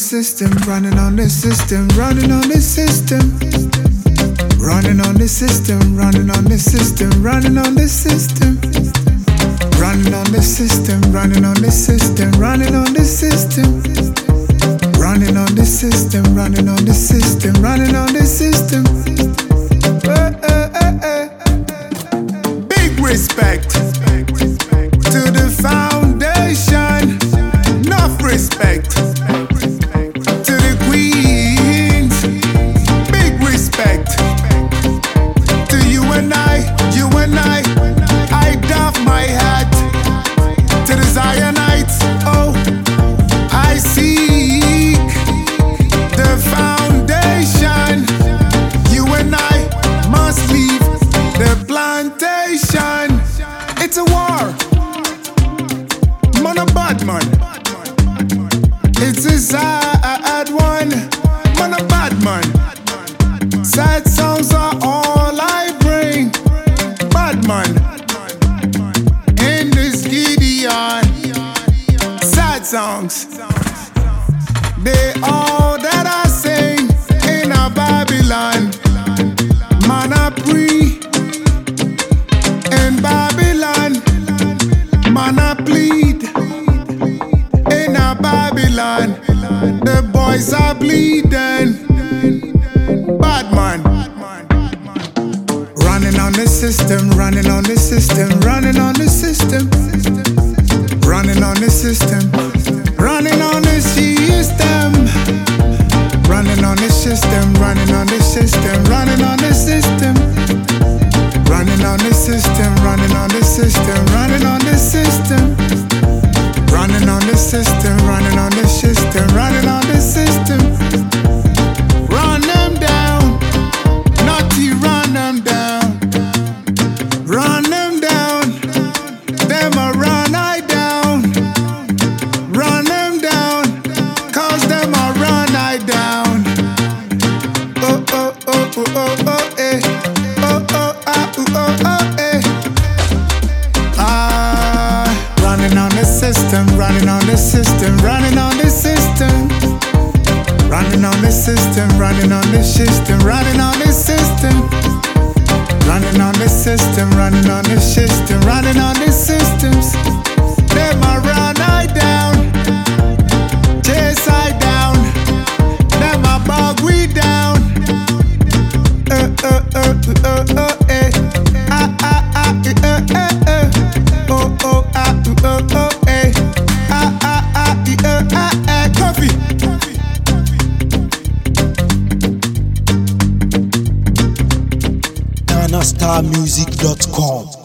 system, running on this system, running on this system. Running on this system, running on this system, running on this system. Running on this system, running on this system, running on this system. Running on this system, running on this system, running on this system. Big respect to the foundation. Enough respect to the queens. Big respect to you and I, you and I. I doff my hat to the Zionites. Oh, I seek the foundation. You and I must leave the plantation. It's a war, man a bad man. It's a sad one, man a bad man. Sad songs are all I bring. Bad man in this Gideon. Sad songs, they all that I sing in a Babylon. Man a pre in Babylon. Man a plead in a Babylon. The boys are bleeding. Bad man. Running on the system, running on the system, running on the system. Running on the system, running on the system. Running on the system, running on the system, running on the system. Running on the system, running on the system, running on the system. Running on the system, running on the system, running on the system. Run them down, naughty, run them down. Run them down, them a run I down. Run them down, cause them a run I down. Oh, oh, oh, oh, oh, oh, eh. Oh, oh, ah, oh, oh, eh. Running on the system, running on the system, running on the system. Running on the system, running on the system, running on the system. Running on the system, running on the system, running on the systems. Them a run I down, chase I down. Them a bog we down. Eh. Ah, ah, ah, eh. Oh, oh, ah, eh. Ah, ah, ah, eh. Coffee. GhanaStarMusic.com